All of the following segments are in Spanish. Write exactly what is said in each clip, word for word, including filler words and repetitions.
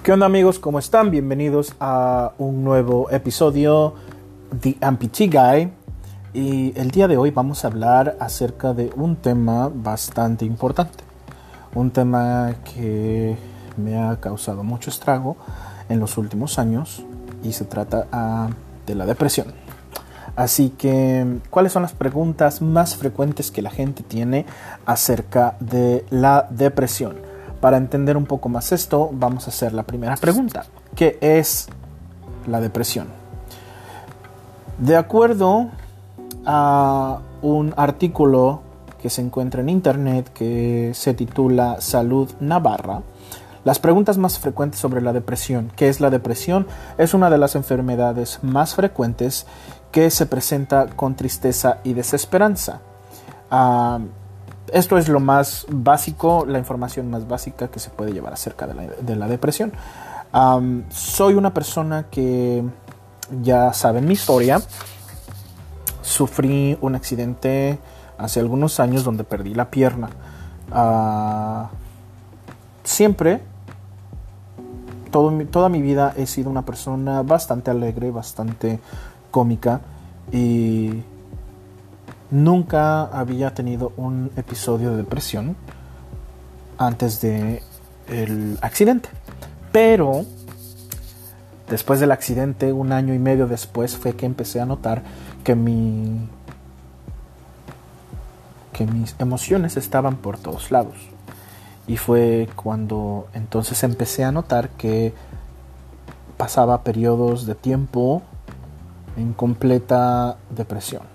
¿Qué onda, amigos? ¿Cómo están? Bienvenidos a un nuevo episodio de Amputee Guy. Y el día de hoy vamos a hablar acerca de un tema bastante importante. Un tema que me ha causado mucho estrago en los últimos años y se trata uh, de la depresión. Así que, ¿cuáles son las preguntas más frecuentes que la gente tiene acerca de la depresión? Para entender un poco más esto, vamos a hacer la primera pregunta. ¿Qué es la depresión? De acuerdo a un artículo que se encuentra en internet que se titula Salud Navarra, las preguntas más frecuentes sobre la depresión. ¿Qué es la depresión? Es una de las enfermedades más frecuentes que se presenta con tristeza y desesperanza. Uh, Esto es lo más básico, la información más básica que se puede llevar acerca de la, de la depresión. Um, soy una persona que, ya saben mi historia, sufrí un accidente hace algunos años donde perdí la pierna. Uh, siempre, todo, toda mi vida he sido una persona bastante alegre, bastante cómica y nunca había tenido un episodio de depresión antes de el accidente. Pero después del accidente, un año y medio después, fue que empecé a notar que mi que mis emociones estaban por todos lados. Y fue cuando entonces empecé a notar que pasaba periodos de tiempo en completa depresión.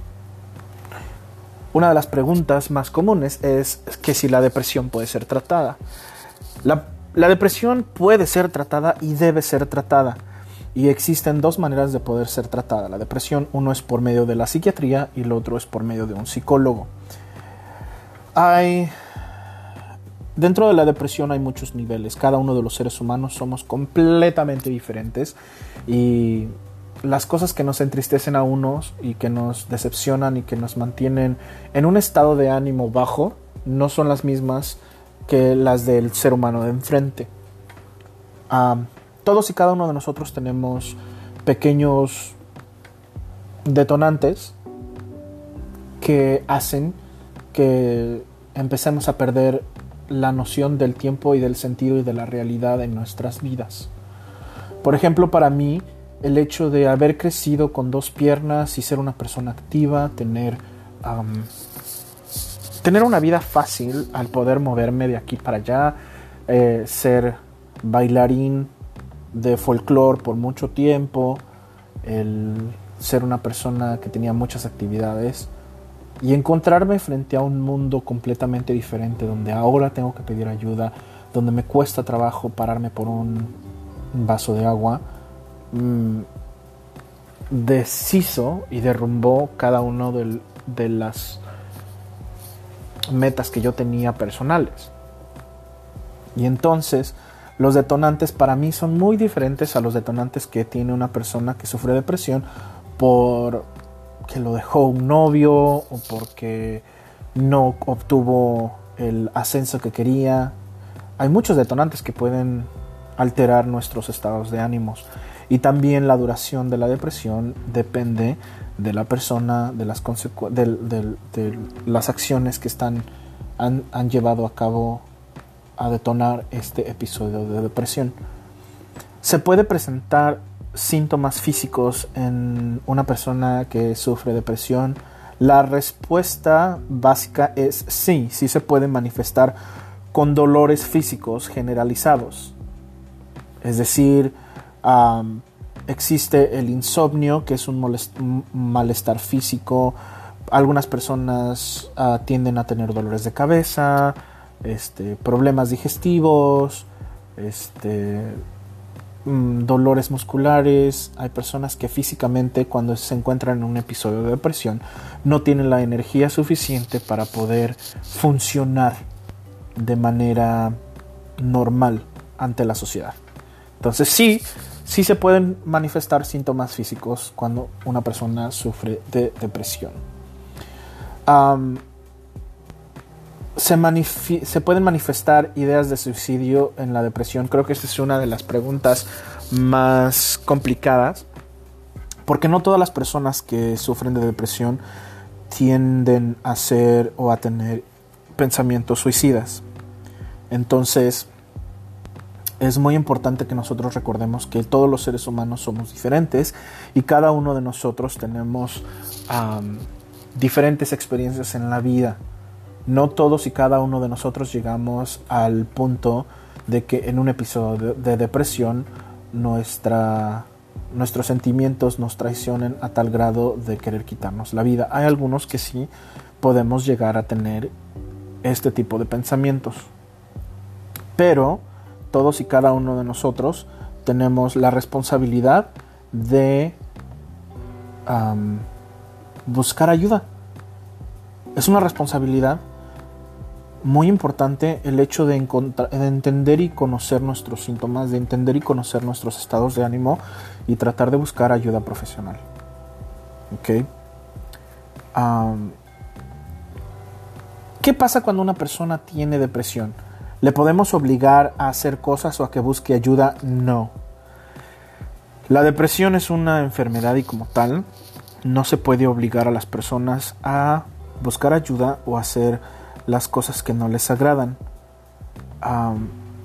Una de las preguntas más comunes es que si la depresión puede ser tratada. La, la depresión puede ser tratada y debe ser tratada. Y existen dos maneras de poder ser tratada. La depresión, uno es por medio de la psiquiatría y el otro es por medio de un psicólogo. Hay, dentro de la depresión hay muchos niveles. Cada uno de los seres humanos somos completamente diferentes. Y las cosas que nos entristecen a unos y que nos decepcionan y que nos mantienen en un estado de ánimo bajo no son las mismas que las del ser humano de enfrente. Um, todos y cada uno de nosotros tenemos pequeños detonantes que hacen que empecemos a perder la noción del tiempo y del sentido y de la realidad en nuestras vidas. Por ejemplo, para mí, el hecho de haber crecido con dos piernas y ser una persona activa, tener, um, tener una vida fácil al poder moverme de aquí para allá, eh, ser bailarín de folclore por mucho tiempo, el ser una persona que tenía muchas actividades y encontrarme frente a un mundo completamente diferente donde ahora tengo que pedir ayuda, donde me cuesta trabajo pararme por un vaso de agua, deshizo y derrumbó cada uno de, de las metas que yo tenía personales. Y entonces los detonantes para mí son muy diferentes a los detonantes que tiene una persona que sufre depresión por que lo dejó un novio o porque no obtuvo el ascenso que quería. Hay muchos detonantes que pueden alterar nuestros estados de ánimos. Y también la duración de la depresión depende de la persona, de las, consecu- de, de, de las acciones que están, han, han llevado a cabo a detonar este episodio de depresión. Se puede presentar síntomas físicos en una persona que sufre depresión. La respuesta básica es sí, sí se puede manifestar con dolores físicos generalizados. Es decir, Um, existe el insomnio, que es un, molest- un malestar físico. Algunas personas uh, tienden a tener dolores de cabeza, este, problemas digestivos, este, mm, dolores musculares. Hay personas que físicamente, cuando se encuentran en un episodio de depresión, no tienen la energía suficiente para poder funcionar de manera normal ante la sociedad. Entonces sí, sí se pueden manifestar síntomas físicos cuando una persona sufre de depresión. Um, se, manifi- se pueden manifestar ideas de suicidio en la depresión. Creo que esta es una de las preguntas más complicadas, porque no todas las personas que sufren de depresión tienden a hacer o a tener pensamientos suicidas. Entonces, es muy importante que nosotros recordemos que todos los seres humanos somos diferentes y cada uno de nosotros tenemos um, diferentes experiencias en la vida. No todos y cada uno de nosotros llegamos al punto de que en un episodio de, de depresión nuestra, nuestros sentimientos nos traicionen a tal grado de querer quitarnos la vida. Hay algunos que sí podemos llegar a tener este tipo de pensamientos, pero todos y cada uno de nosotros tenemos la responsabilidad de um, buscar ayuda. Es una responsabilidad muy importante el hecho de, encontrar, de entender y conocer nuestros síntomas, de entender y conocer nuestros estados de ánimo y tratar de buscar ayuda profesional. ¿Ok? Um, ¿Qué pasa cuando una persona tiene depresión? ¿Le podemos obligar a hacer cosas o a que busque ayuda? No. La depresión es una enfermedad y como tal no se puede obligar a las personas a buscar ayuda o a hacer las cosas que no les agradan. Um,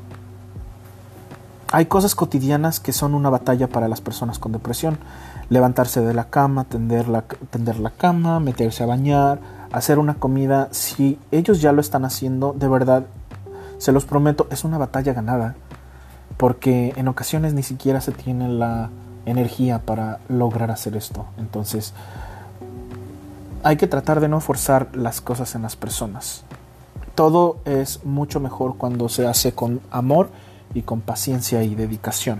hay cosas cotidianas que son una batalla para las personas con depresión. Levantarse de la cama, tender la, tender la cama, meterse a bañar, hacer una comida. Si ellos ya lo están haciendo, de verdad, se los prometo, es una batalla ganada, porque en ocasiones ni siquiera se tiene la energía para lograr hacer esto. Entonces, hay que tratar de no forzar las cosas en las personas. Todo es mucho mejor cuando se hace con amor y con paciencia y dedicación.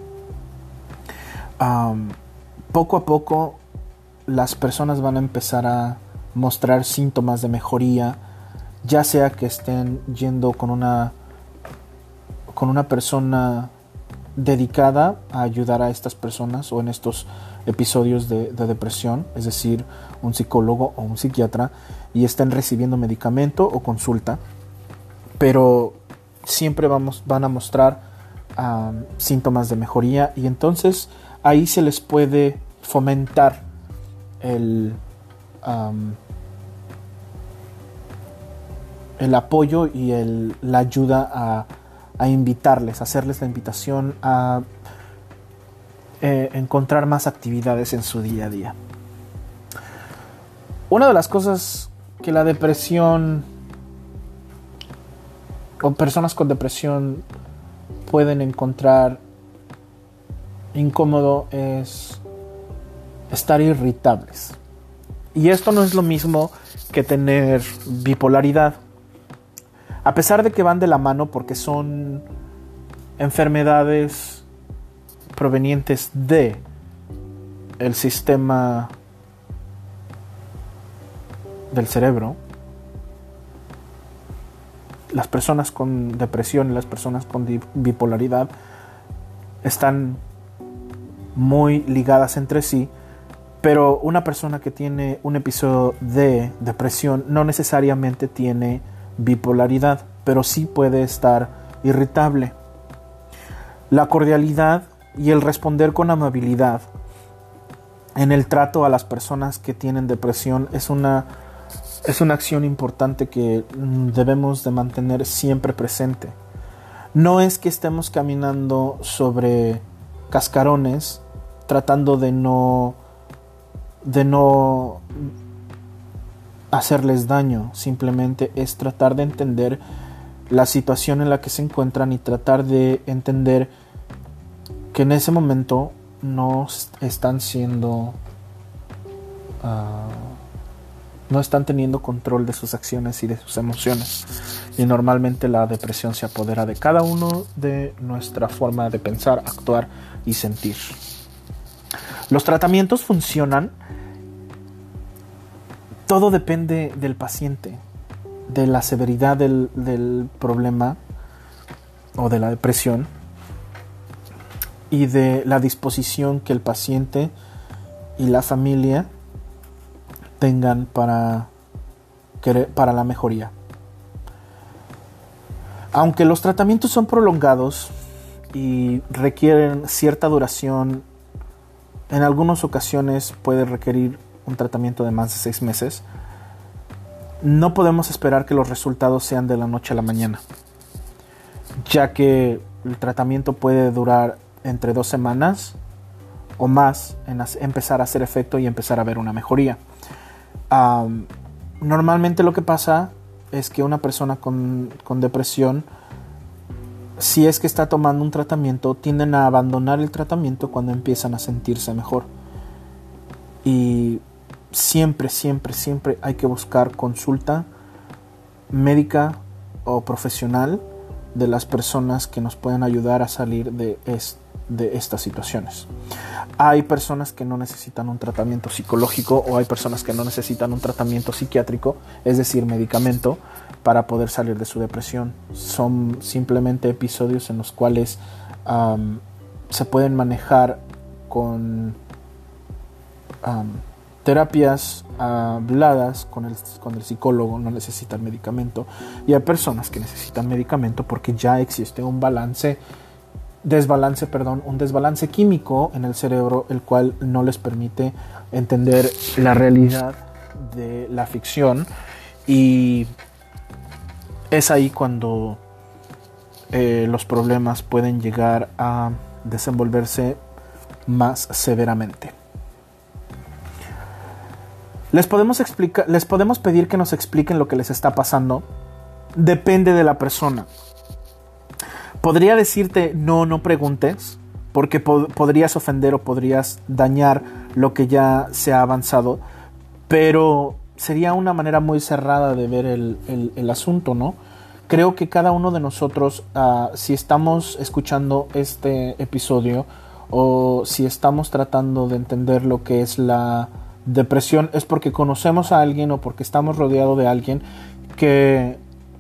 Um, poco a poco, las personas van a empezar a mostrar síntomas de mejoría, ya sea que estén yendo con una con una persona dedicada a ayudar a estas personas o en estos episodios de, de depresión, es decir, un psicólogo o un psiquiatra, y estén recibiendo medicamento o consulta, pero siempre vamos, van a mostrar um, síntomas de mejoría, y entonces ahí se les puede fomentar el um, el apoyo y el, la ayuda a, a invitarles, a hacerles la invitación a eh, encontrar más actividades en su día a día. Una de las cosas que la depresión o personas con depresión pueden encontrar incómodo es estar irritables. Y esto no es lo mismo que tener bipolaridad. A pesar de que van de la mano porque son enfermedades provenientes de el sistema del cerebro, las personas con depresión y las personas con bipolaridad están muy ligadas entre sí, pero una persona que tiene un episodio de depresión no necesariamente tiene bipolaridad, pero sí puede estar irritable. La cordialidad y el responder con amabilidad en el trato a las personas que tienen depresión es una, es una acción importante que debemos de mantener siempre presente. No es que estemos caminando sobre cascarones tratando de no de no hacerles daño, simplemente es tratar de entender la situación en la que se encuentran y tratar de entender que en ese momento no están siendo uh, no están teniendo control de sus acciones y de sus emociones, y normalmente la depresión se apodera de cada uno de nuestra forma de pensar, actuar y sentir. Los tratamientos funcionan. Todo depende del paciente, de la severidad del, del problema o de la depresión y de la disposición que el paciente y la familia tengan para, querer, para la mejoría. Aunque los tratamientos son prolongados y requieren cierta duración, en algunas ocasiones puede requerir un tratamiento de más de seis meses, no podemos esperar que los resultados sean de la noche a la mañana, ya que el tratamiento puede durar entre dos semanas o más en empezar a hacer efecto y empezar a ver una mejoría. Um, normalmente lo que pasa es que una persona con, con depresión, si es que está tomando un tratamiento, tienden a abandonar el tratamiento cuando empiezan a sentirse mejor. Y siempre, siempre, siempre hay que buscar consulta médica o profesional de las personas que nos pueden ayudar a salir de, es, de estas situaciones. Hay personas que no necesitan un tratamiento psicológico o hay personas que no necesitan un tratamiento psiquiátrico, es decir, medicamento, para poder salir de su depresión. Son simplemente episodios en los cuales um, se pueden manejar con um, terapias habladas con el, con el psicólogo, no necesitan medicamento. Y hay personas que necesitan medicamento porque ya existe un balance, desbalance, perdón, un desbalance químico en el cerebro, el cual no les permite entender la realidad de la ficción, y es ahí cuando eh, los problemas pueden llegar a desenvolverse más severamente. Les podemos explicar, les podemos pedir que nos expliquen lo que les está pasando. Depende de la persona. Podría decirte no, no preguntes, porque po- podrías ofender o podrías dañar lo que ya se ha avanzado, pero sería una manera muy cerrada de ver el, el, el asunto, ¿no? Creo que cada uno de nosotros, uh, si estamos escuchando este episodio o si estamos tratando de entender lo que es la depresión, es porque conocemos a alguien o porque estamos rodeados de alguien que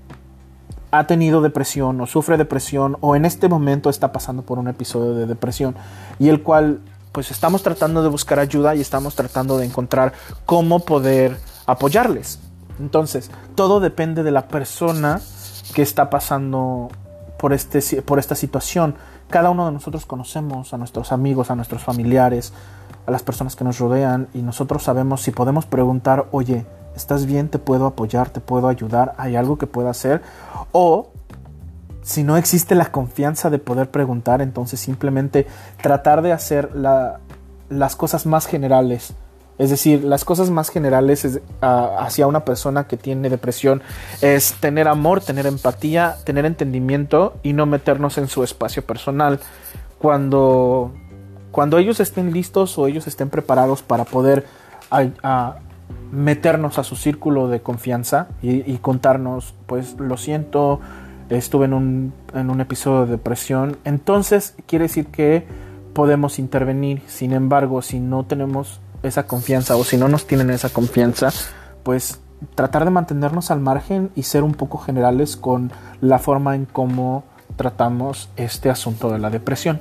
ha tenido depresión o sufre depresión o en este momento está pasando por un episodio de depresión, y el cual pues estamos tratando de buscar ayuda y estamos tratando de encontrar cómo poder apoyarles. Entonces, todo depende de la persona que está pasando por, este, por esta situación. Cada uno de nosotros conocemos a nuestros amigos, a nuestros familiares, a las personas que nos rodean, y nosotros sabemos si podemos preguntar, oye, ¿estás bien? ¿Te puedo apoyar? ¿Te puedo ayudar? ¿Hay algo que pueda hacer? O si no existe la confianza de poder preguntar, entonces simplemente tratar de hacer la, las cosas más generales. Es decir, las cosas más generales es, uh, hacia una persona que tiene depresión es tener amor, tener empatía, tener entendimiento y no meternos en su espacio personal. Cuando, cuando ellos estén listos o ellos estén preparados para poder uh, uh, meternos a su círculo de confianza y, y contarnos, pues lo siento, estuve en un, en un episodio de depresión, entonces quiere decir que podemos intervenir. Sin embargo, si no tenemos esa confianza o si no nos tienen esa confianza, pues tratar de mantenernos al margen y ser un poco generales con la forma en cómo tratamos este asunto de la depresión.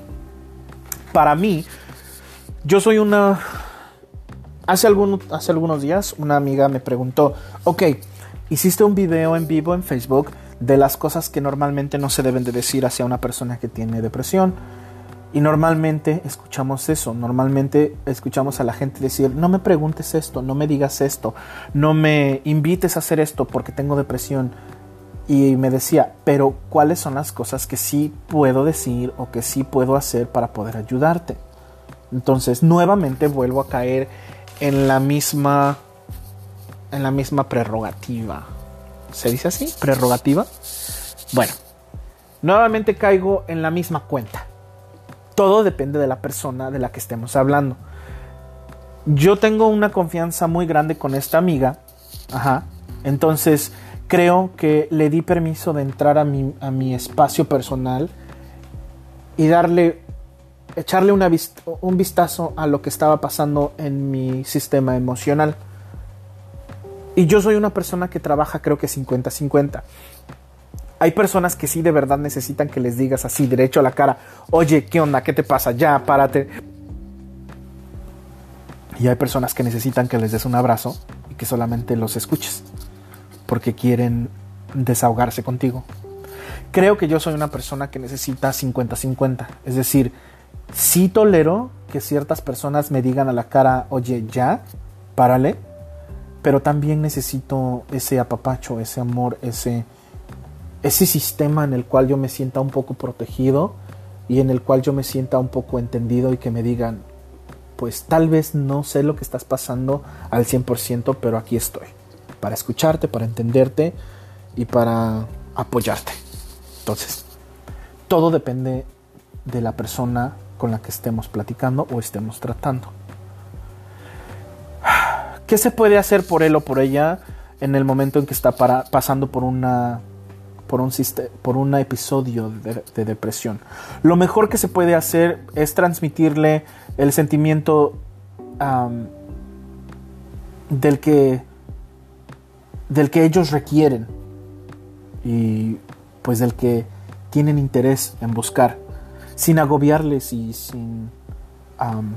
Para mí, yo soy una... Hace, algún, hace algunos días una amiga me preguntó, ok, hiciste un video en vivo en Facebook de las cosas que normalmente no se deben de decir hacia una persona que tiene depresión. Y normalmente escuchamos eso, normalmente escuchamos a la gente decir, no me preguntes esto, no me digas esto, no me invites a hacer esto porque tengo depresión. Y me decía, pero ¿cuáles son las cosas que sí puedo decir o que sí puedo hacer para poder ayudarte? Entonces, nuevamente vuelvo a caer en la misma, en la misma prerrogativa. ¿Se dice así? ¿Prerrogativa? Bueno, nuevamente caigo en la misma cuenta. Todo depende de la persona de la que estemos hablando. Yo tengo una confianza muy grande con esta amiga. Ajá. Entonces creo que le di permiso de entrar a mi, a mi espacio personal y darle, echarle una vist- un vistazo a lo que estaba pasando en mi sistema emocional. Y yo soy una persona que trabaja, creo que cincuenta cincuenta. Hay personas que sí de verdad necesitan que les digas así, derecho a la cara, oye, ¿qué onda? ¿Qué te pasa? Ya, párate. Y hay personas que necesitan que les des un abrazo y que solamente los escuches, porque quieren desahogarse contigo. Creo que yo soy una persona que necesita cincuenta cincuenta. Es decir, sí tolero que ciertas personas me digan a la cara, oye, ya, párale. Pero también necesito ese apapacho, ese amor, ese, ese sistema en el cual yo me sienta un poco protegido y en el cual yo me sienta un poco entendido y que me digan, pues tal vez no sé lo que estás pasando al cien por ciento, pero aquí estoy, para escucharte, para entenderte y para apoyarte. Entonces, todo depende de la persona con la que estemos platicando o estemos tratando. ¿Qué se puede hacer por él o por ella en el momento en que está para, pasando por una por un por un episodio de, de depresión? Lo mejor que se puede hacer es transmitirle el sentimiento um, del que del que ellos requieren y pues del que tienen interés en buscar, sin agobiarles y sin um,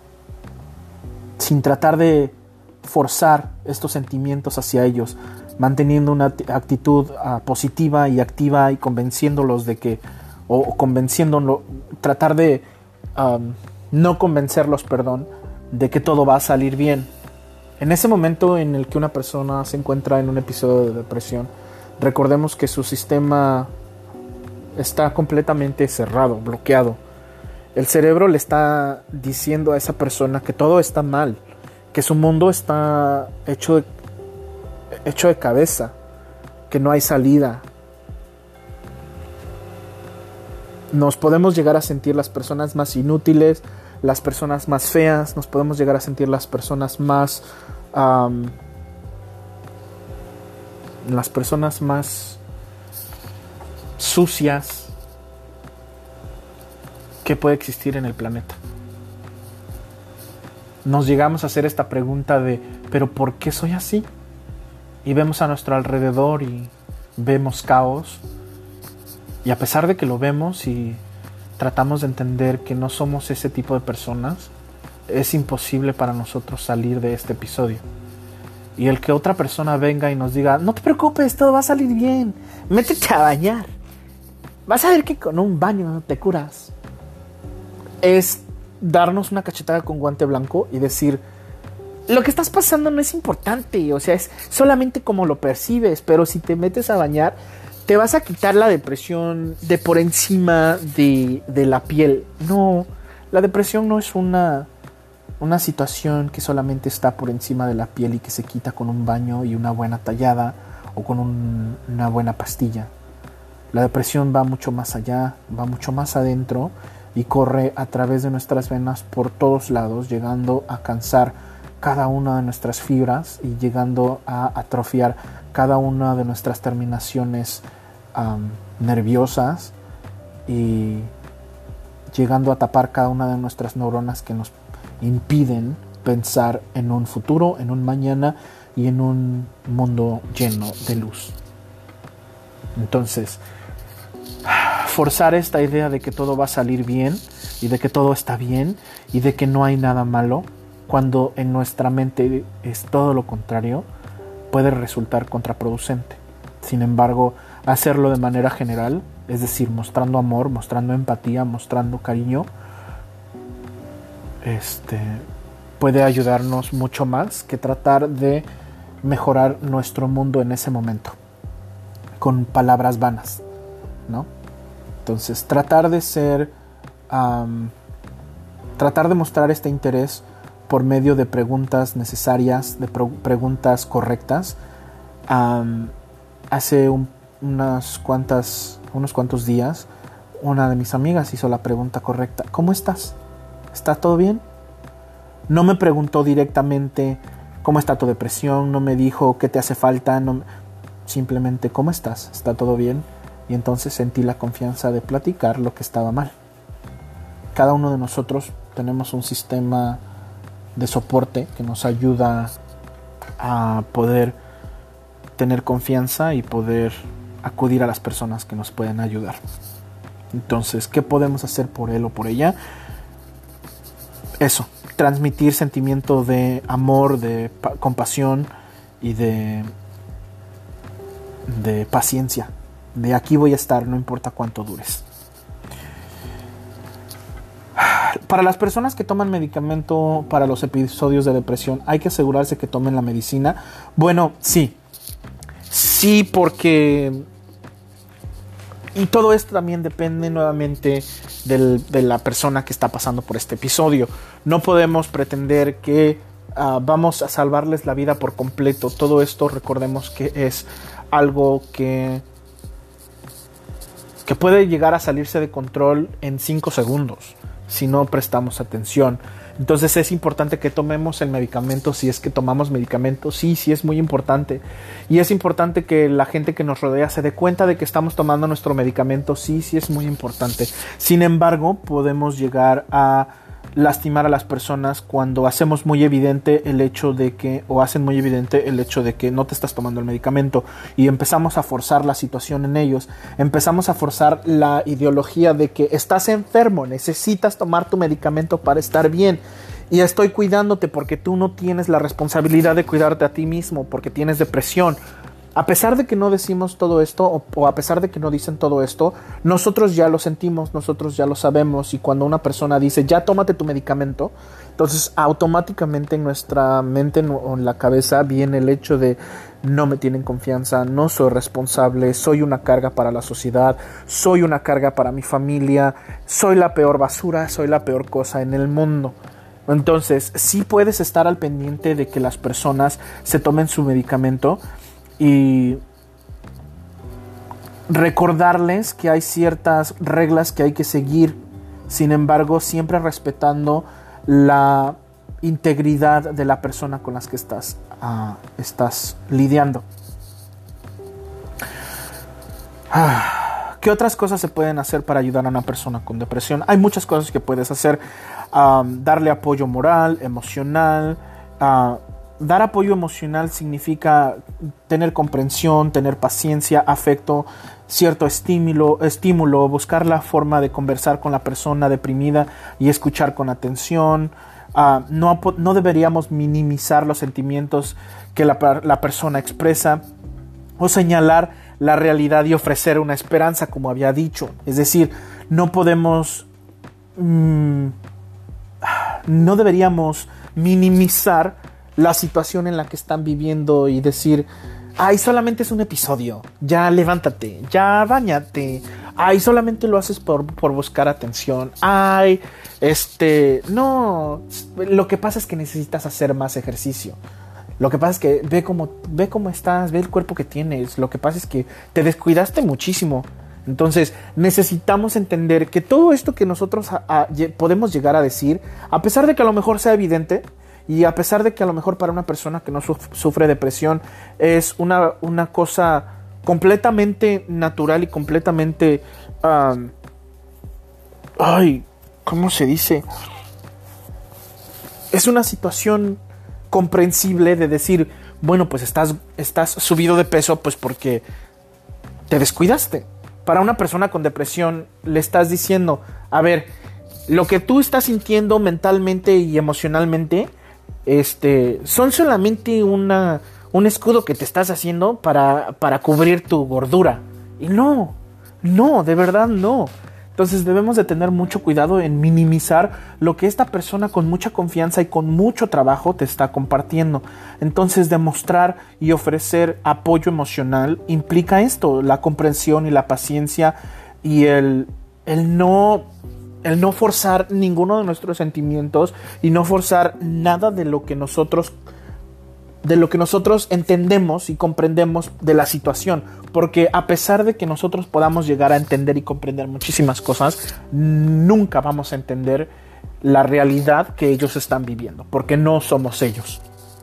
sin tratar de forzar estos sentimientos hacia ellos, manteniendo una actitud uh, positiva y activa y convenciéndolos de que, o, o convenciéndolo, tratar de um, no convencerlos, perdón, de que todo va a salir bien. En ese momento en el que una persona se encuentra en un episodio de depresión, recordemos que su sistema está completamente cerrado, bloqueado. El cerebro le está diciendo a esa persona que todo está mal, que su mundo está hecho de, hecho de cabeza, que no hay salida. Nos podemos llegar a sentir las personas más inútiles, las personas más feas, nos podemos llegar a sentir las personas más um, las personas más sucias que puede existir en el planeta. Nos llegamos a hacer esta pregunta de, ¿pero por qué soy así? Y vemos a nuestro alrededor y vemos caos. Y a pesar de que lo vemos y tratamos de entender que no somos ese tipo de personas, es imposible para nosotros salir de este episodio. Y el que otra persona venga y nos diga, no te preocupes, todo va a salir bien, métete a bañar, vas a ver que con un baño te curas, es darnos una cachetada con guante blanco y decir, lo que estás pasando no es importante, o sea, es solamente como lo percibes, pero si te metes a bañar, te vas a quitar la depresión de por encima de, de la piel. No, la depresión no es una, una situación que solamente está por encima de la piel y que se quita con un baño y una buena tallada o con un, una buena pastilla. La depresión va mucho más allá, va mucho más adentro y corre a través de nuestras venas por todos lados, llegando a cansar cada una de nuestras fibras y llegando a atrofiar cada una de nuestras terminaciones um, nerviosas y llegando a tapar cada una de nuestras neuronas que nos impiden pensar en un futuro, en un mañana y en un mundo lleno de luz. Entonces, forzar esta idea de que todo va a salir bien y de que todo está bien y de que no hay nada malo, cuando en nuestra mente es todo lo contrario, puede resultar contraproducente. Sin embargo, hacerlo de manera general, es decir, mostrando amor, mostrando empatía, mostrando cariño, este, puede ayudarnos mucho más que tratar de mejorar nuestro mundo en ese momento con palabras vanas, ¿no? Entonces, tratar de ser, um, tratar de mostrar este interés por medio de preguntas necesarias, de pro- preguntas correctas. Um, hace un, unas cuantas, unos cuantos días, una de mis amigas hizo la pregunta correcta: ¿cómo estás? ¿Está todo bien? No me preguntó directamente cómo está tu depresión, no me dijo qué te hace falta, no, simplemente ¿cómo estás? ¿Está todo bien? Y entonces sentí la confianza de platicar lo que estaba mal. Cada uno de nosotros tenemos un sistema de soporte que nos ayuda a poder tener confianza y poder acudir a las personas que nos pueden ayudar. Entonces, ¿qué podemos hacer por él o por ella? Eso, transmitir sentimiento de amor, de pa- compasión y de, de paciencia, de aquí voy a estar, no importa cuánto dures. Para las personas que toman medicamento para los episodios de depresión, ¿hay que asegurarse que tomen la medicina? Bueno, sí. Sí, porque... Y todo esto también depende nuevamente del, de la persona que está pasando por este episodio. No podemos pretender que uh, vamos a salvarles la vida por completo. Todo esto, recordemos que es algo que, que puede llegar a salirse de control en cinco segundos si no prestamos atención. Entonces es importante que tomemos el medicamento, si es que tomamos medicamentos, sí, sí es muy importante. Y es importante que la gente que nos rodea se dé cuenta de que estamos tomando nuestro medicamento, sí, sí es muy importante. Sin embargo, podemos llegar a lastimar a las personas cuando hacemos muy evidente el hecho de que, o hacen muy evidente el hecho de que no te estás tomando el medicamento, y empezamos a forzar la situación en ellos, empezamos a forzar la ideología de que estás enfermo, necesitas tomar tu medicamento para estar bien, y estoy cuidándote porque tú no tienes la responsabilidad de cuidarte a ti mismo, porque tienes depresión. A pesar de que no decimos todo esto, o, o a pesar de que no dicen todo esto, nosotros ya lo sentimos, nosotros ya lo sabemos. Y cuando una persona dice, ya tómate tu medicamento, entonces automáticamente en nuestra mente o en la cabeza viene el hecho de no me tienen confianza, no soy responsable, soy una carga para la sociedad, soy una carga para mi familia, soy la peor basura, soy la peor cosa en el mundo. Entonces, sí puedes estar al pendiente de que las personas se tomen su medicamento, y recordarles que hay ciertas reglas que hay que seguir, sin embargo siempre respetando la integridad de la persona con la que estás, uh, estás lidiando. ¿Qué otras cosas se pueden hacer para ayudar a una persona con depresión? Hay muchas cosas que puedes hacer. Um, darle apoyo moral, emocional. Uh, Dar apoyo emocional significa tener comprensión, tener paciencia, afecto, cierto estímulo, estímulo, buscar la forma de conversar con la persona deprimida y escuchar con atención. Uh, no, no deberíamos minimizar los sentimientos que la, la persona expresa, o señalar la realidad y ofrecer una esperanza, como había dicho. Es decir, no podemos... Mmm, no deberíamos minimizar la situación en la que están viviendo y decir, ay, solamente es un episodio, ya levántate, ya báñate, ay, solamente lo haces por, por buscar atención, ay, este, no, lo que pasa es que necesitas hacer más ejercicio, lo que pasa es que ve cómo, ve cómo estás, ve el cuerpo que tienes, lo que pasa es que te descuidaste muchísimo. Entonces necesitamos entender que todo esto que nosotros a, a, podemos llegar a decir, a pesar de que a lo mejor sea evidente, y a pesar de que a lo mejor para una persona que no sufre depresión es una, una cosa completamente natural y completamente... Um, ay, ¿cómo se dice? Es una situación comprensible de decir, bueno, pues estás, estás subido de peso pues porque te descuidaste. Para una persona con depresión le estás diciendo, a ver, lo que tú estás sintiendo mentalmente y emocionalmente... Este, son solamente una, un escudo que te estás haciendo para, para cubrir tu gordura. Y no, no, de verdad no. Entonces debemos de tener mucho cuidado en minimizar lo que esta persona con mucha confianza y con mucho trabajo te está compartiendo. Entonces demostrar y ofrecer apoyo emocional implica esto, la comprensión y la paciencia y el, el no... el no forzar ninguno de nuestros sentimientos y no forzar nada de lo que nosotros de lo que nosotros entendemos y comprendemos de la situación, porque a pesar de que nosotros podamos llegar a entender y comprender muchísimas cosas, nunca vamos a entender la realidad que ellos están viviendo, porque no somos ellos.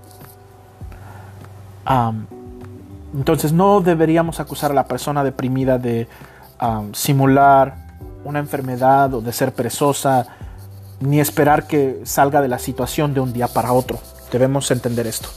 Um, entonces no deberíamos acusar a la persona deprimida de um, simular una enfermedad o de ser perezosa, ni esperar que salga de la situación de un día para otro. Debemos entender esto.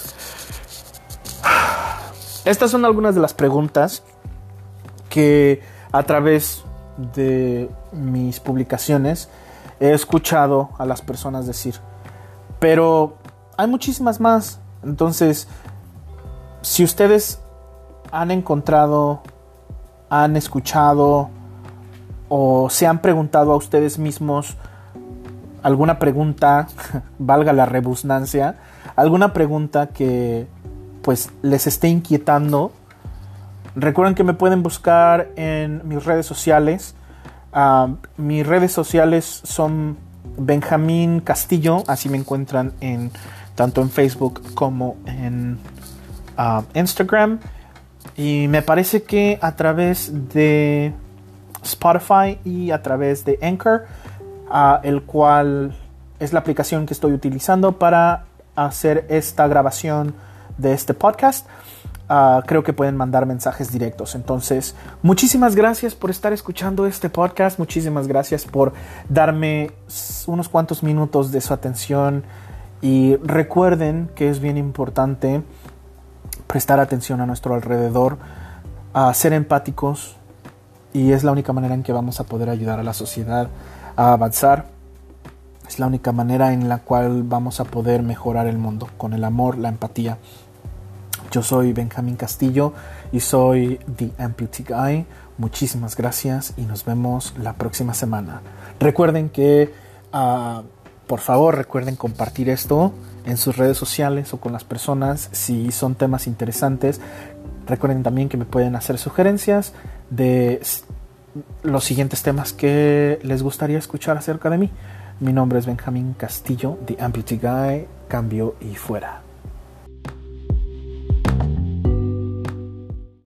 Estas son algunas de las preguntas que a través de mis publicaciones he escuchado a las personas decir, pero hay muchísimas más. Entonces, si ustedes han encontrado han escuchado o se han preguntado a ustedes mismos alguna pregunta, valga la redundancia, alguna pregunta que pues les esté inquietando, recuerden que me pueden buscar en mis redes sociales. Uh, mis redes sociales son Benjamín Castillo, así me encuentran en tanto en Facebook como en uh, Instagram, y me parece que a través de Spotify y a través de Anchor, uh, el cual es la aplicación que estoy utilizando para hacer esta grabación de este podcast. Uh, creo que pueden mandar mensajes directos. Entonces, muchísimas gracias por estar escuchando este podcast. Muchísimas gracias por darme unos cuantos minutos de su atención. Y recuerden que es bien importante prestar atención a nuestro alrededor, a ser empáticos, y es la única manera en que vamos a poder ayudar a la sociedad a avanzar. Es la única manera en la cual vamos a poder mejorar el mundo, con el amor, la empatía. Yo soy Benjamín Castillo y soy The Amputee Guy. Muchísimas gracias y nos vemos la próxima semana. Recuerden que, uh, por favor, recuerden compartir esto en sus redes sociales o con las personas si son temas interesantes. Recuerden también que me pueden hacer sugerencias de los siguientes temas que les gustaría escuchar acerca de mí. Mi nombre es Benjamín Castillo, The Amputee Guy. Cambio y fuera.